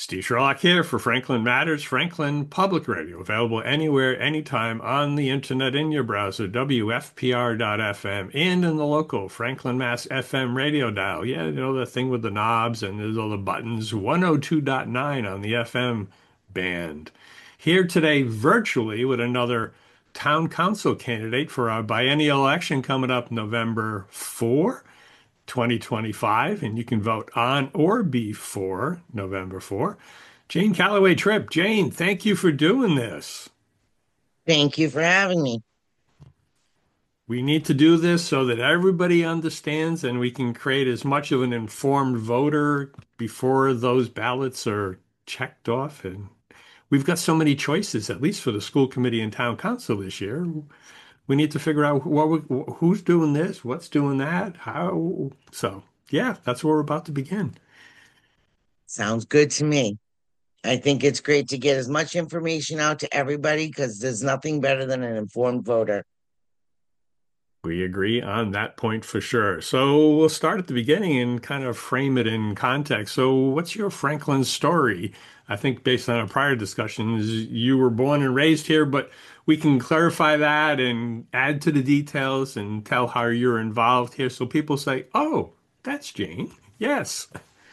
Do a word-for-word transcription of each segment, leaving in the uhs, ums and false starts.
Steve Sherlock here for Franklin Matters, Franklin Public Radio, available anywhere, anytime on the internet in your browser, W F P R dot F M, and in the local Franklin Mass F M radio dial. Yeah, you know, the thing with the knobs and there's all the buttons, one oh two point nine on the F M band. Here today virtually with another town council candidate for our biennial election coming up November fourth. twenty twenty-five, and you can vote on or before November fourth. Jane Calloway Tripp. Jane, thank you for doing this. Thank you for having me. We need to do this so that everybody understands and we can create as much of an informed voter before those ballots are checked off. And we've got so many choices, at least for the school committee and town council this year. We need to figure out what we, who's doing this, what's doing that, how. So, yeah, that's where we're about to begin. Sounds good to me. I think it's great to get as much information out to everybody because there's nothing better than an informed voter. We agree on that point for sure. So we'll start at the beginning and kind of frame it in context. So, what's your Franklin story? I think based on our prior discussions, you were born and raised here, but we can clarify that and add to the details and tell how you're involved here. So people say, oh, that's Jane. Yes.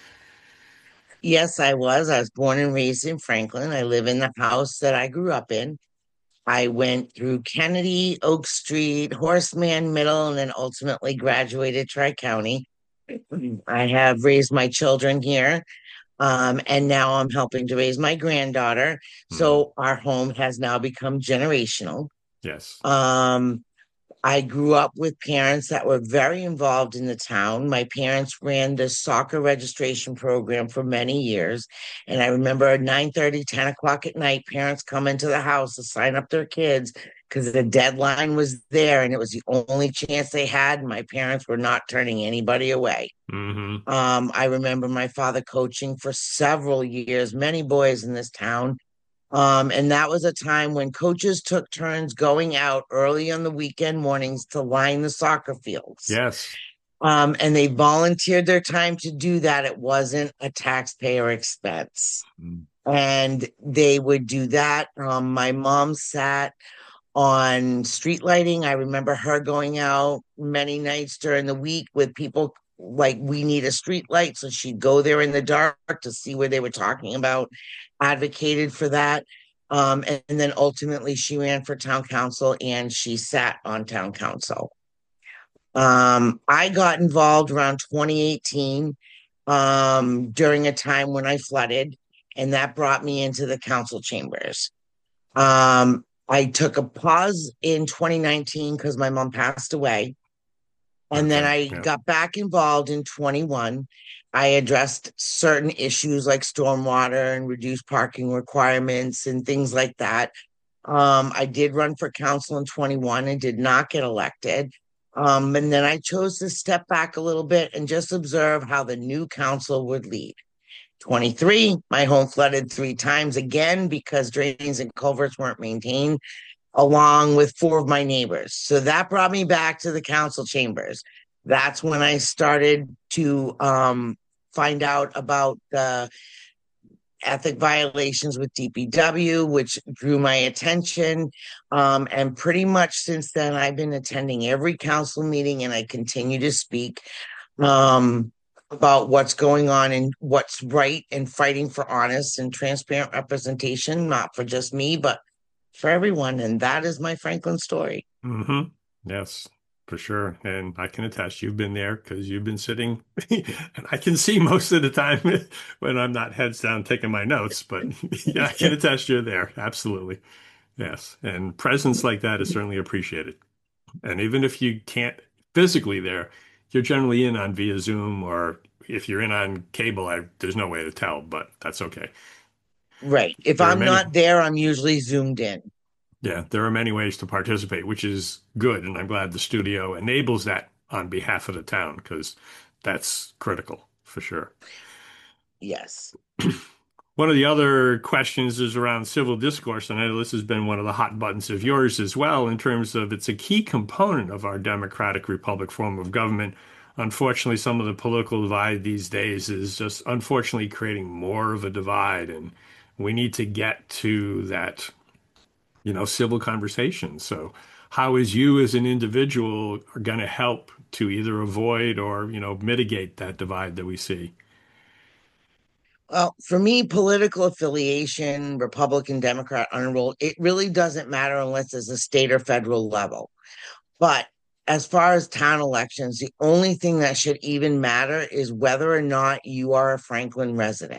Yes, I was. I was born and raised in Franklin. I live in the house that I grew up in. I went through Kennedy, Oak Street, Horseman Middle, and then ultimately graduated Tri County. I have raised my children here. Um, and now I'm helping to raise my granddaughter. Mm, So our home has now become generational. yes. Um, I grew up with parents that were very involved in the town. My parents ran the soccer registration program for many years. And I remember at nine thirty, ten o'clock at night, parents come into the house to sign up their kids because the deadline was there and it was the only chance they had. My parents were not turning anybody away. Hmm. Um, I remember my father coaching for several years, many boys in this town. Um, and that was a time when coaches took turns going out early on the weekend mornings to line the soccer fields. Yes. Um, and they volunteered their time to do that. It wasn't a taxpayer expense. Mm. And they would do that. Um, my mom sat on street lighting. I remember her going out many nights during the week with people like, we need a street light. So she'd go there in the dark to see where they were talking about, advocated for that. Um, and, and then ultimately she ran for town council and she sat on town council. Um, I got involved around twenty eighteen um, during a time when I flooded, and that brought me into the council chambers. Um, I took a pause in twenty nineteen because my mom passed away. And then Okay. I Yeah. got back involved in twenty-one. I addressed certain issues like stormwater and reduced parking requirements and things like that. Um, I did run for council in twenty-one and did not get elected. Um, and then I chose to step back a little bit and just observe how the new council would lead. twenty-three, my home flooded three times again because drains and culverts weren't maintained, along with four of my neighbors. So that brought me back to the council chambers. That's when I started to um, find out about the ethic violations with D P W, which drew my attention. Um, and pretty much since then, I've been attending every council meeting and I continue to speak um, about what's going on and what's right and fighting for honest and transparent representation, not for just me, but for everyone. And that is my Franklin story. Hmm. Yes, for sure. And I can attest you've been there because you've been sitting, and I can see most of the time when I'm not heads down taking my notes, but yeah, I can attest you're there. Absolutely. Yes. And presence like that is certainly appreciated. And even if you can't physically there, you're generally in on via Zoom, or if you're in on cable, I, there's no way to tell, but that's okay. Right. If There are I'm many. not there, I'm usually zoomed in. Yeah, there are many ways to participate, which is good. And I'm glad the studio enables that on behalf of the town because that's critical for sure. Yes. One of the other questions is around civil discourse. And I know this has been one of the hot buttons of yours as well, in terms of it's a key component of our democratic republic form of government. unfortunately, some of the political divide these days is just unfortunately creating more of a divide. And we need to get to that, you know, civil conversation. So how is you as an individual are going to help to either avoid or, you know, mitigate that divide that we see? Well, for me, political affiliation, Republican, Democrat, unenrolled, it really doesn't matter unless it's a state or federal level. But as far as town elections, the only thing that should even matter is whether or not you are a Franklin resident.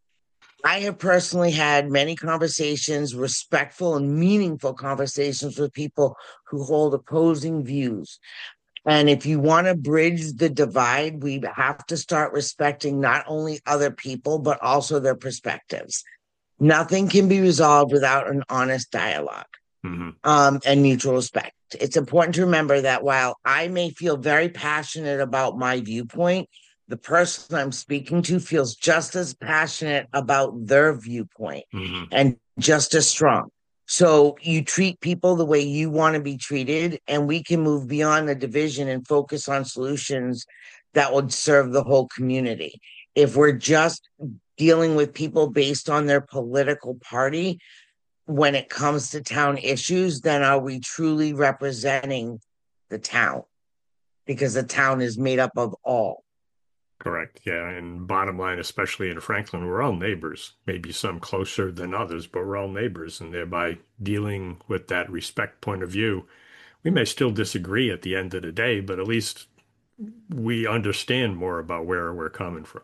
I have personally had many conversations, respectful and meaningful conversations with people who hold opposing views. And if you want to bridge the divide, we have to start respecting not only other people, but also their perspectives. Nothing can be resolved without an honest dialogue Hmm. um, and mutual respect. It's important to remember that while I may feel very passionate about my viewpoint, the person I'm speaking to feels just as passionate about their viewpoint Hmm. and just as strong. So you treat people the way you want to be treated, and we can move beyond the division and focus on solutions that would serve the whole community. If we're just dealing with people based on their political party, when it comes to town issues, then are we truly representing the town? Because the town is made up of all. Correct. Yeah. And bottom line, especially in Franklin, we're all neighbors, maybe some closer than others, but we're all neighbors. And thereby dealing with that respect point of view, we may still disagree at the end of the day, but at least we understand more about where we're coming from.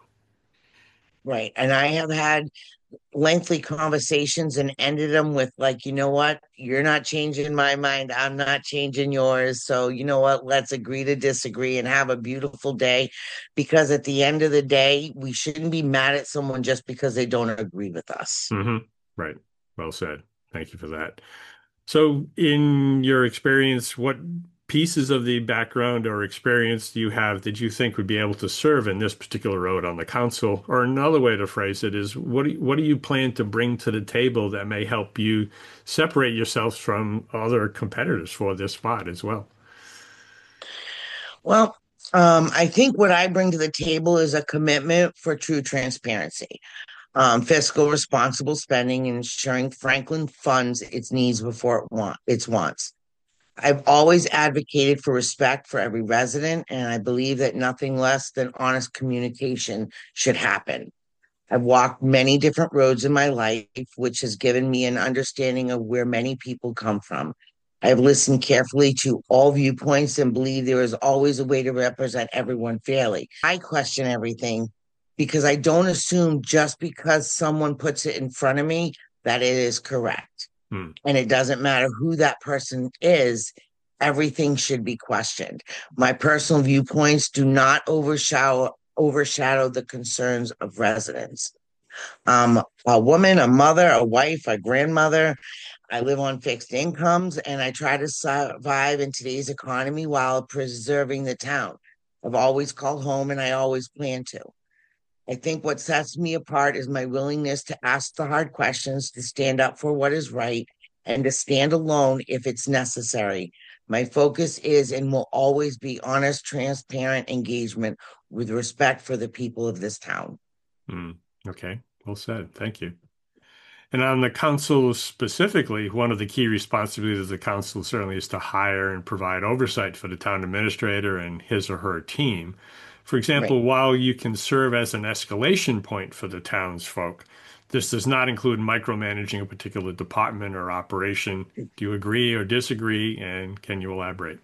Right. And I have had lengthy conversations and ended them with, like, you know what? You're not changing my mind. I'm not changing yours. So, you know what? Let's agree to disagree and have a beautiful day. Because at the end of the day, we shouldn't be mad at someone just because they don't agree with us. Hmm. Right. Well said. Thank you for that. So, in your experience, what pieces of the background or experience do you have that you think would be able to serve in this particular road on the council? Or another way to phrase it is, what do you, what do you plan to bring to the table that may help you separate yourselves from other competitors for this spot as well? Well, um, I think what I bring to the table is a commitment for true transparency, um, fiscal responsible spending, and ensuring Franklin funds its needs before it want its wants. I've always advocated for respect for every resident, and I believe that nothing less than honest communication should happen. I've walked many different roads in my life, which has given me an understanding of where many people come from. I have listened carefully to all viewpoints and believe there is always a way to represent everyone fairly. I question everything because I don't assume just because someone puts it in front of me that it is correct. Hmm. And it doesn't matter who that person is, everything should be questioned. My personal viewpoints do not overshadow overshadow the concerns of residents. I'm a woman, a mother, a wife, a grandmother. I live on fixed incomes and I try to survive in today's economy while preserving the town. I've always called home and I always plan to. I think what sets me apart is my willingness to ask the hard questions, to stand up for what is right, and to stand alone if it's necessary. My focus is and will always be honest, transparent engagement with respect for the people of this town. Hmm. Okay. Well said. Thank you. And on the council specifically, one of the key responsibilities of the council certainly is to hire and provide oversight for the town administrator and his or her team. For Right. example, while you can serve as an escalation point for the townsfolk, this does not include micromanaging a particular department or operation. Do you agree or disagree? And can you elaborate?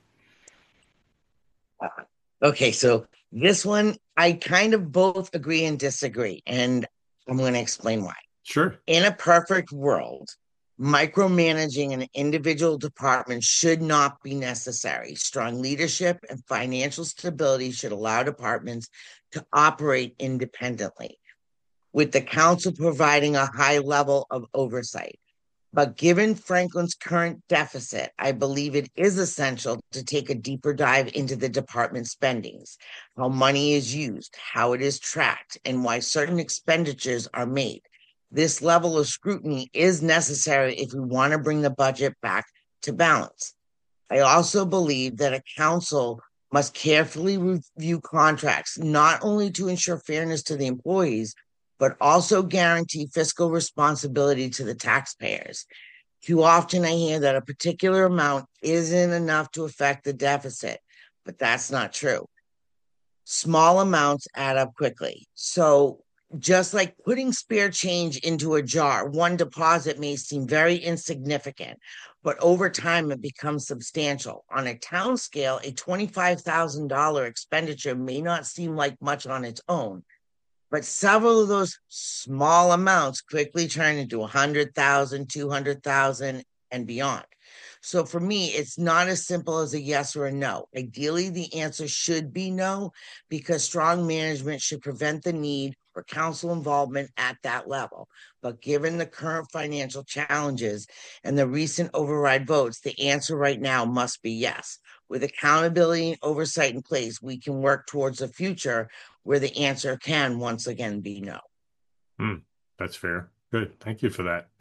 Uh, Okay, so this one, I kind of both agree and disagree, and I'm going to explain why. Sure. In a perfect world, micromanaging an individual department should not be necessary. Strong leadership and financial stability should allow departments to operate independently, with the council providing a high level of oversight. But given Franklin's current deficit, I believe it is essential to take a deeper dive into the department spendings, how money is used, how it is tracked, and why certain expenditures are made. This level of scrutiny is necessary if we want to bring the budget back to balance. I also believe that a council must carefully review contracts, not only to ensure fairness to the employees, but also guarantee fiscal responsibility to the taxpayers. Too often I hear that a particular amount isn't enough to affect the deficit, but that's not true. Small amounts add up quickly. So just like putting spare change into a jar, one deposit may seem very insignificant, but over time it becomes substantial. On a town scale, a twenty-five thousand dollars expenditure may not seem like much on its own, but several of those small amounts quickly turn into one hundred thousand, two hundred thousand, and beyond. So for me, it's not as simple as a yes or a no. Ideally, the answer should be no, because strong management should prevent the need for council involvement at that level. But given the current financial challenges and the recent override votes, the answer right now must be yes. With accountability and oversight in place, we can work towards a future where the answer can once again be no. Hmm, that's fair. Good. Thank you for that.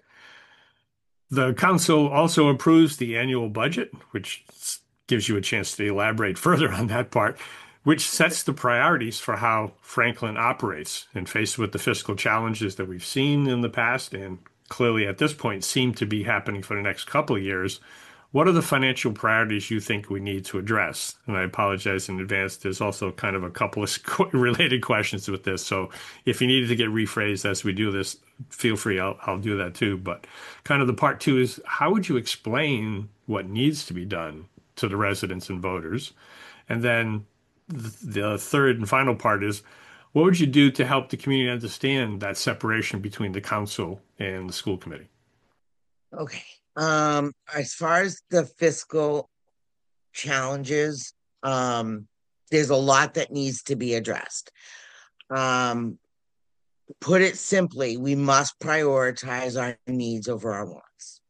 The council also approves the annual budget, which gives you a chance to elaborate further on that part, which sets the priorities for how Franklin operates. And faced with the fiscal challenges that we've seen in the past and clearly at this point seem to be happening for the next couple of years, what are the financial priorities you think we need to address? And I apologize in advance. There's also kind of a couple of related questions with this. So if you needed to get rephrased as we do this, feel free. I'll, I'll do that too. But kind of the part two is, how would you explain what needs to be done to the residents and voters? And then the, the third and final part is, what would you do to help the community understand that separation between the council and the school committee? Okay. Um, as far as the fiscal challenges, um, there's a lot that needs to be addressed. Um, put it simply, we must prioritize our needs over our wants.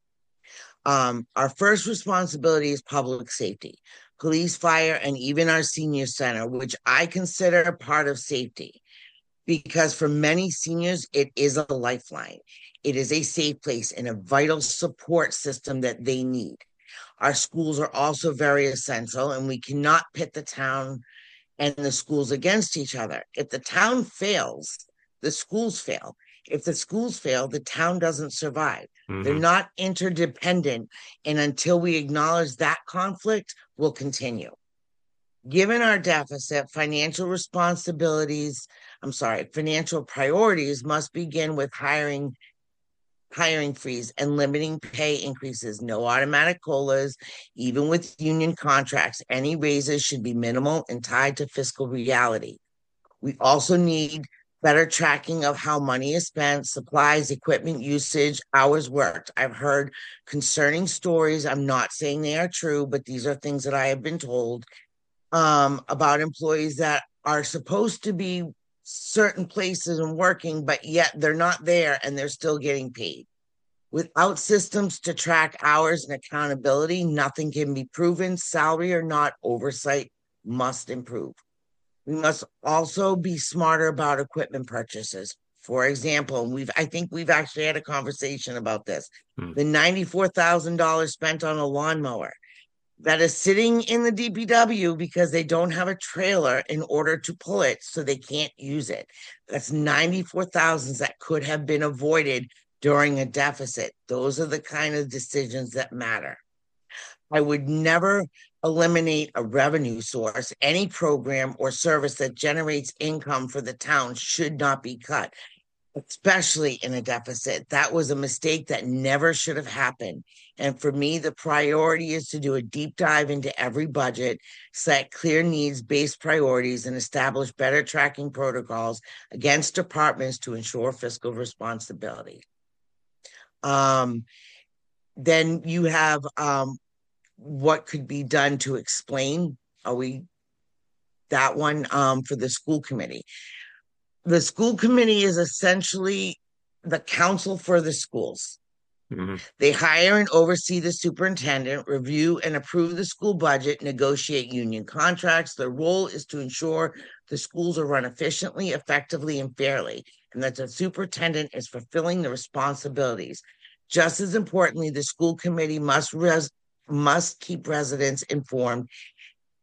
Um, our first responsibility is public safety, police, fire, and even our senior center, which I consider a part of safety, because for many seniors, it is a lifeline. It is a safe place and a vital support system that they need. Our schools are also very essential, and we cannot pit the town and the schools against each other. If the town fails, the schools fail. If the schools fail, the town doesn't survive. Mm-hmm. They're not interdependent, and until we acknowledge that conflict, we'll continue. Given our deficit, financial responsibilities, I'm sorry, financial priorities must begin with hiring hiring freeze and limiting pay increases, no automatic COLAs, even with union contracts. Any raises should be minimal and tied to fiscal reality. We also need better tracking of how money is spent, supplies, equipment usage, hours worked. I've heard concerning stories. I'm not saying they are true, but these are things that I have been told um, about employees that are supposed to be certain places and working, but yet they're not there and they're still getting paid. Without systems to track hours and accountability, nothing can be proven. Salary or not, oversight must improve. We must also be smarter about equipment purchases. For example, we've I think we've actually had a conversation about this. Hmm. The ninety-four thousand dollars spent on a lawnmower that is sitting in the D P W because they don't have a trailer in order to pull it, so they can't use it. That's ninety-four thousand dollars that could have been avoided during a deficit. Those are the kind of decisions that matter. I would never eliminate a revenue source. Any program or service that generates income for the town should not be cut, especially in a deficit. That was a mistake that never should have happened. And for me, the priority is to do a deep dive into every budget, set clear needs-based priorities, and establish better tracking protocols against departments to ensure fiscal responsibility. Um, then you have um, what could be done to explain. Are we that one um, for the school committee? The school committee is essentially the council for the schools. Mm-hmm. They hire and oversee the superintendent, review and approve the school budget, negotiate union contracts. Their role is to ensure the schools are run efficiently, effectively, and fairly, and that the superintendent is fulfilling the responsibilities. Just as importantly, the school committee must res- must keep residents informed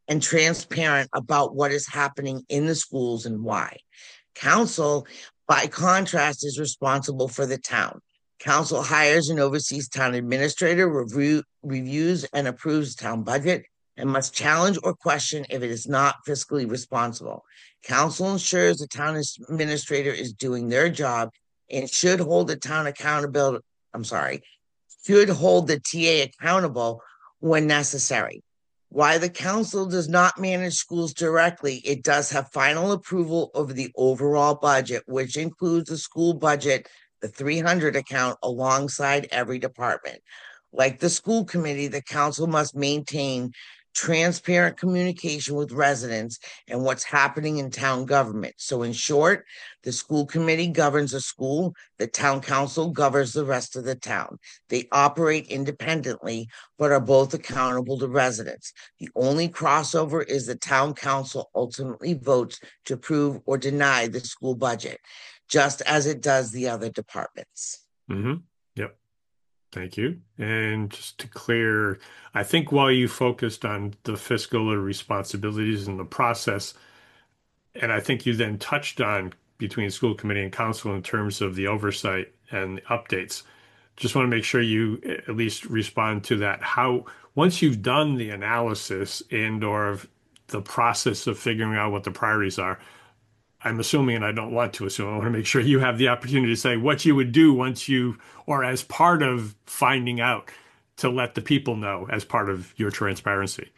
and transparent about what is happening in the schools and why. Council, by contrast, is responsible for the town. Council hires and oversees town administrator, review, reviews and approves town budget, and must challenge or question if it is not fiscally responsible. Council ensures the town administrator is doing their job and should hold the town accountable. I'm sorry, should hold the T A accountable when necessary. While the council does not manage schools directly, it does have final approval over the overall budget, which includes the school budget, the three hundred account, alongside every department. Like the school committee, the council must maintain transparent communication with residents and what's happening in town government. So in short, the school committee governs the school, the town council governs the rest of the town. They operate independently, but are both accountable to residents. The only crossover is the town council ultimately votes to approve or deny the school budget, just as it does the other departments. Mm-hmm. Yep. Thank you. And just to clear, I think while you focused on the fiscal responsibilities and the process, and I think you then touched on between school committee and council in terms of the oversight and the updates. Just want to make sure you at least respond to that. How, once you've done the analysis and or the process of figuring out what the priorities are, I'm assuming, and I don't want to assume, I want to make sure you have the opportunity to say what you would do once you, or as part of finding out, to let the people know as part of your transparency.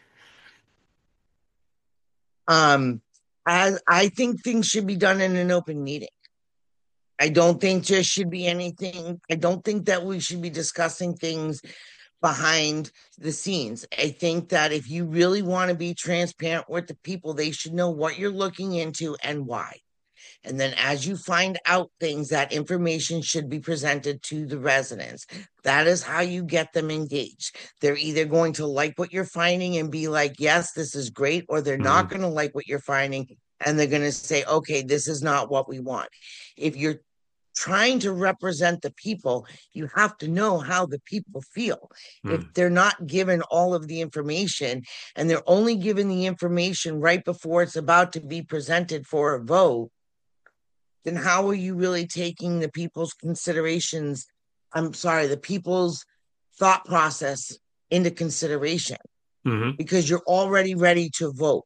Um, as I think things should be done in an open meeting. I don't think there should be anything. I don't think that we should be discussing things behind the scenes. I think that if you really want to be transparent with the people, they should know what you're looking into and why. And then as you find out things, that information should be presented to the residents. That is how you get them engaged. They're either going to like what you're finding and be like, yes, this is great, or they're not Mm. going to like what you're finding and they're going to say, okay, this is not what we want. If you're trying to represent the people, you have to know how the people feel. Mm. If they're not given all of the information and they're only given the information right before it's about to be presented for a vote, then how are you really taking the people's considerations? I'm sorry, the people's thought process into consideration? Mm-hmm. Because you're already ready to vote.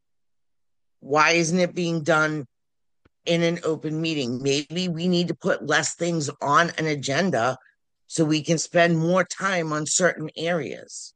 Why isn't it being done in an open meeting? Maybe we need to put less things on an agenda so we can spend more time on certain areas.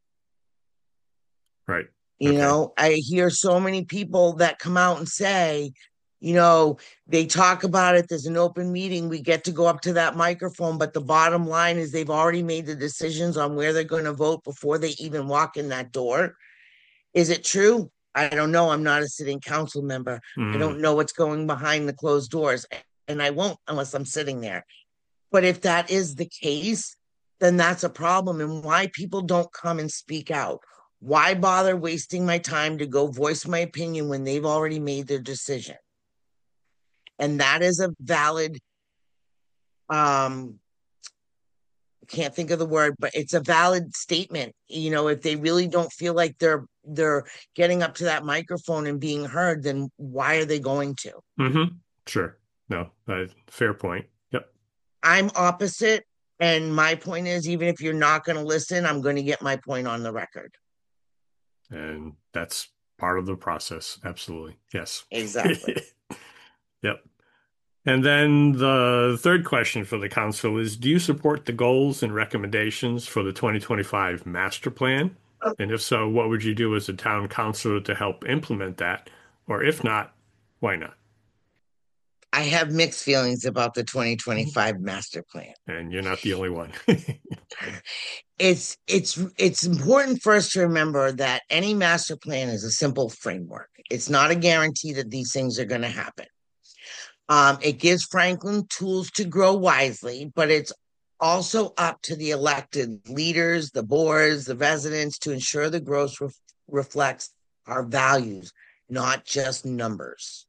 Right. You Okay. know, I hear so many people that come out and say, you know, they talk about it, there's an open meeting, we get to go up to that microphone, but the bottom line is they've already made the decisions on where they're going to vote before they even walk in that door. Is it true? I don't know. I'm not a sitting council member. Mm. I don't know what's going behind the closed doors, and I won't unless I'm sitting there. But if that is the case, then that's a problem. And why people don't come and speak out? Why bother wasting my time to go voice my opinion when they've already made their decision? And that is a valid, um, can't think of the word, but it's a valid statement. You know, if they really don't feel like they're they're getting up to that microphone and being heard, then why are they going to? Mm-hmm. Sure. No, uh, fair point. Yep. I'm opposite. And my point is, even if you're not going to listen, I'm going to get my point on the record. And that's part of the process. Absolutely. Yes. Exactly. Yep. And then the third question for the council is, do you support the goals and recommendations for the twenty twenty-five master plan? And if so, what would you do as a town councilor to help implement that? Or if not, why not? I have mixed feelings about the twenty twenty-five master plan. And you're not the only one. It's it's it's important for us to remember that any master plan is a simple framework. It's not a guarantee that these things are going to happen. Um, it gives Franklin tools to grow wisely, but it's also up to the elected leaders, the boards, the residents to ensure the growth ref- reflects our values, not just numbers.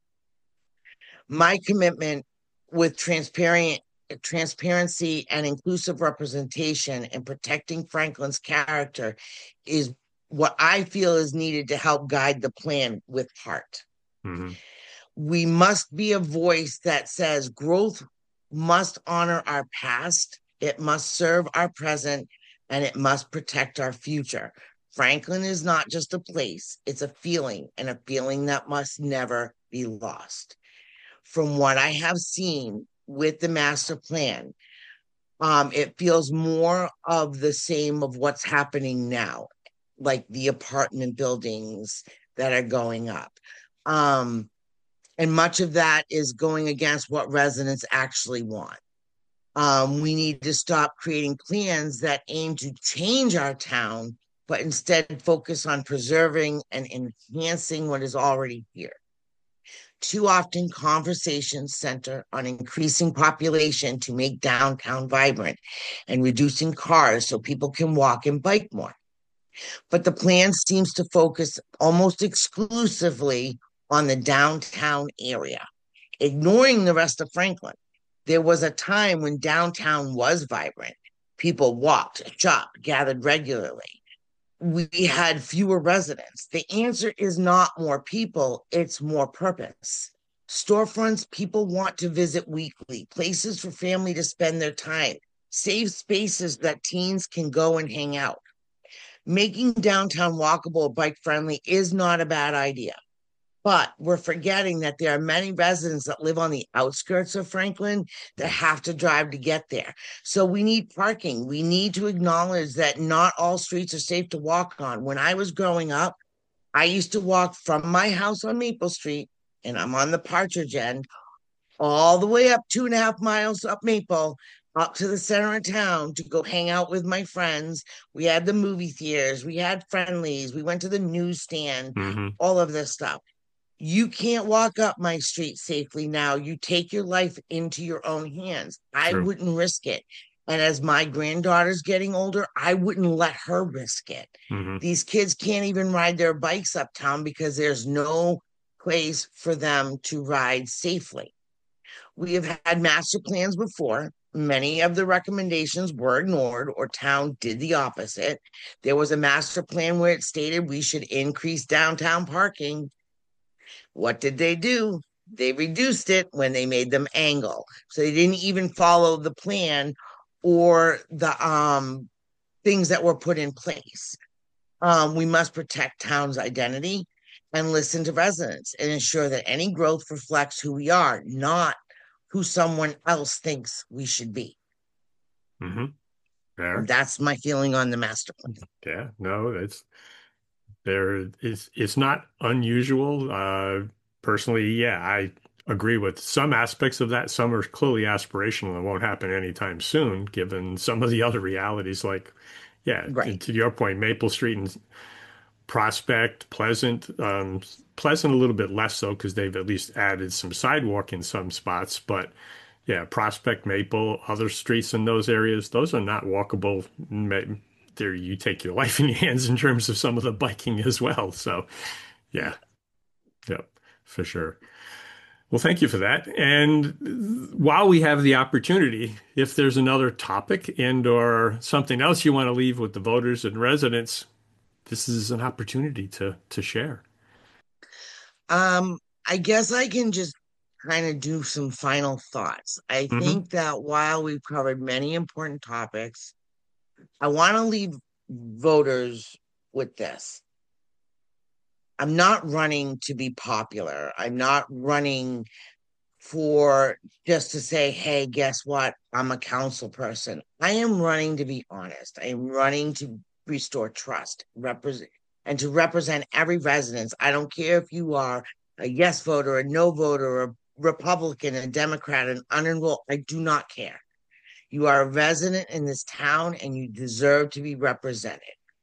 My commitment with transparent transparency and inclusive representation and protecting Franklin's character is what I feel is needed to help guide the plan with heart. Mm-hmm. We must be a voice that says growth must honor our past, it must serve our present, and it must protect our future. Franklin is not just a place, it's a feeling, and a feeling that must never be lost. From what I have seen with the master plan, um, it feels more of the same of what's happening now, like the apartment buildings that are going up. Um, and much of that is going against what residents actually want. Um, we need to stop creating plans that aim to change our town, but instead focus on preserving and enhancing what is already here. Too often, conversations center on increasing population to make downtown vibrant and reducing cars so people can walk and bike more. But the plan seems to focus almost exclusively on the downtown area, ignoring the rest of Franklin. There was a time when downtown was vibrant. People walked, shopped, gathered regularly. We had fewer residents. The answer is not more people, it's more purpose. Storefronts people want to visit weekly, places for family to spend their time, safe spaces that teens can go and hang out. Making downtown walkable or bike friendly is not a bad idea. But we're forgetting that there are many residents that live on the outskirts of Franklin that have to drive to get there. So we need parking. We need to acknowledge that not all streets are safe to walk on. When I was growing up, I used to walk from my house on Maple Street, and I'm on the Partridge end, all the way up two and a half miles up Maple, up to the center of town to go hang out with my friends. We had the movie theaters, we had Friendlies, we went to the newsstand, Mm-hmm. all of this stuff. You can't walk up my street safely now. You take your life into your own hands. I True. wouldn't risk it. And as my granddaughter's getting older, I wouldn't let her risk it. Mm-hmm. These kids can't even ride their bikes uptown because there's no place for them to ride safely. We have had master plans before. Many of the recommendations were ignored or town did the opposite. There was a master plan where it stated we should increase downtown parking. What did they do? They reduced it when they made them angle. So they didn't even follow the plan or the um, things that were put in place. Um, we must protect town's identity and listen to residents and ensure that any growth reflects who we are, not who someone else thinks we should be. Mm-hmm. And Fair. that's my feeling on the master plan. Yeah, no, it's there is it's not unusual. Uh personally, yeah, I agree with some aspects of that. Some are clearly aspirational and won't happen anytime soon, given some of the other realities like, yeah, to, Right. to your point, Maple Street and Prospect, Pleasant, um, Pleasant a little bit less so because they've at least added some sidewalk in some spots. But yeah, Prospect, Maple, other streets in those areas, those are not walkable. There, you take your life in your hands in terms of some of the biking as well. So yeah, yeah, for sure. Well, thank you for that. And while we have the opportunity, if there's another topic and or something else you want to leave with the voters and residents, this is an opportunity to to share. Um, I guess I can just kind of do some final thoughts. I Hmm. think that while we've covered many important topics, I want to leave voters with this. I'm not running to be popular. I'm not running for just to say, hey, guess what? I'm a council person. I am running to be honest. I am running to restore trust, represent, and to represent every resident. I don't care if you are a yes voter, a no voter, a Republican, a Democrat, an unenrolled. I do not care. You are a resident in this town and you deserve to be represented.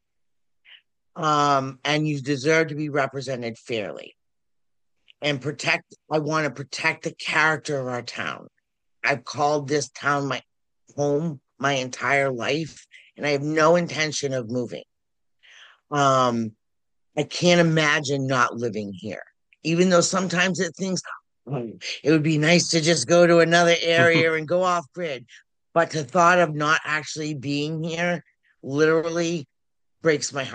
Um, and you deserve to be represented fairly and protect. I want to protect the character of our town. I've called this town my home my entire life, and I have no intention of moving. Um, I can't imagine not living here, even though sometimes it thinks oh, it would be nice to just go to another area and go off grid. But the thought of not actually being here literally breaks my heart.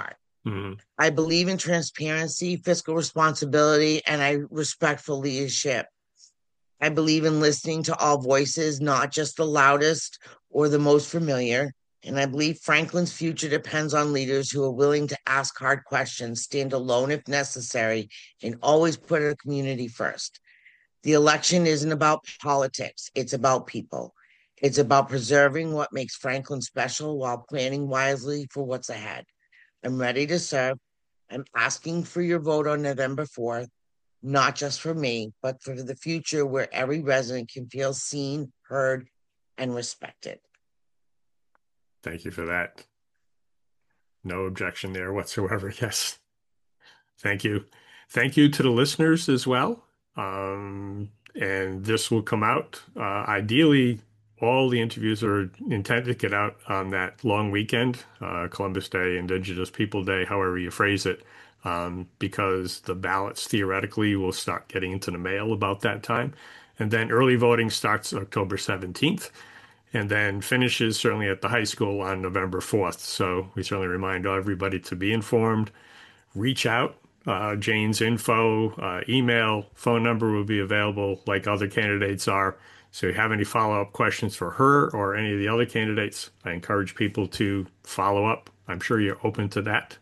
Mm-hmm. I believe in transparency, fiscal responsibility, and I respectful leadership. I believe in listening to all voices, not just the loudest or the most familiar. And I believe Franklin's future depends on leaders who are willing to ask hard questions, stand alone if necessary, and always put a community first. The election isn't about politics, it's about people. It's about preserving what makes Franklin special while planning wisely for what's ahead. I'm ready to serve. I'm asking for your vote on November fourth, not just for me, but for the future where every resident can feel seen, heard, and respected. Thank you for that. No objection there whatsoever. Yes. Thank you. Thank you to the listeners as well. Um, and this will come out. Uh, ideally, all the interviews are intended to get out on that long weekend, uh, Columbus Day, Indigenous People Day, however you phrase it, um, because the ballots theoretically will start getting into the mail about that time. And then early voting starts October seventeenth. And then finishes certainly at the high school on November fourth. So we certainly remind everybody to be informed, reach out. Uh, Jane's info, uh, email, phone number will be available like other candidates are. So if you have any follow-up questions for her or any of the other candidates, I encourage people to follow up. I'm sure you're open to that.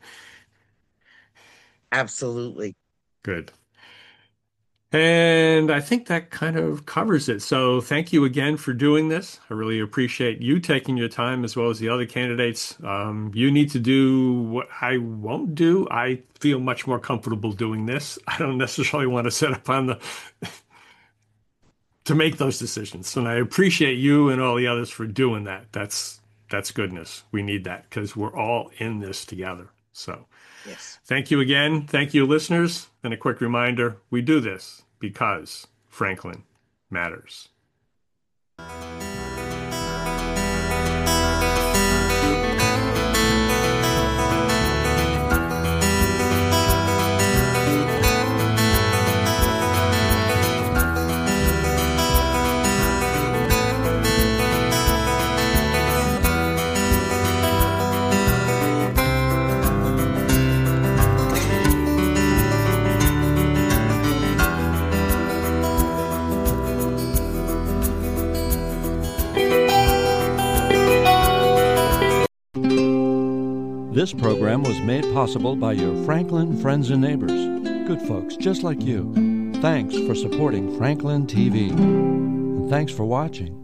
Absolutely. Good. And I think that kind of covers it. So thank you again for doing this. I really appreciate you taking your time as well as the other candidates. Um, you need to do what I won't do. I feel much more comfortable doing this. I don't necessarily want to set up on the to make those decisions. And I appreciate you and all the others for doing that. That's that's goodness. We need that because we're all in this together. So yes. Thank you again. Thank you, listeners. And a quick reminder, we do this because Franklin matters. This program was made possible by your Franklin friends and neighbors, good folks just like you. Thanks for supporting Franklin T V. And thanks for watching.